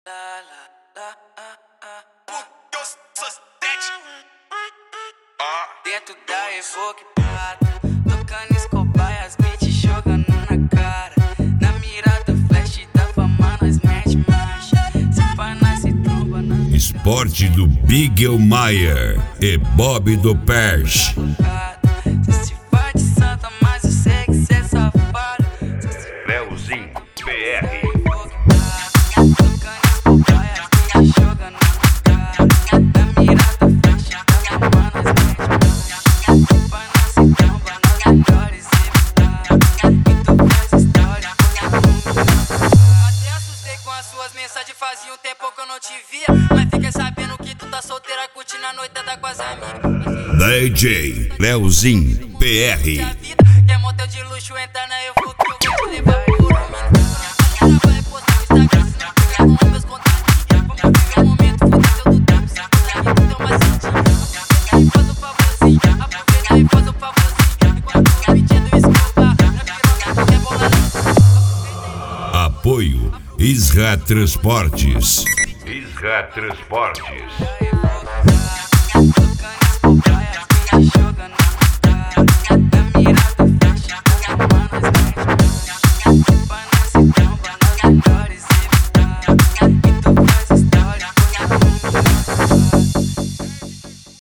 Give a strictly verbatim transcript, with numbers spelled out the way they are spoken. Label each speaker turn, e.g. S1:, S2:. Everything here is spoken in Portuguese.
S1: Dentro da Evoque Prata, tocando Escobar e as beats jogando na cara. Na mirada flash da fama nós mete marcha. Se pá nós se tromba na
S2: Esporte do Bigelmeier e Bob do Perche.
S1: Cê se faz de santa, mas eu sei que cê é safado.
S2: Leozinho P R.
S1: Fazia um tempo que eu não te via, mas fiquei sabendo que tu tá solteira curtindo a noitada com as amigas.
S2: D J Leozinho P R.
S1: Quer motel de luxo, entra na Evoque que eu vou te levar por um vai postar no Instagram, se não pegar com meus contatos. Vamos viver um momento fudeu do tempo, se tu tem uma sentinha. Faz um favorzinho, aproveita e faz um favorzinho. Enquanto o beat do Escobar, na piroca tu rebola.
S2: Apoio Isra Transportes.
S3: Isra Transportes.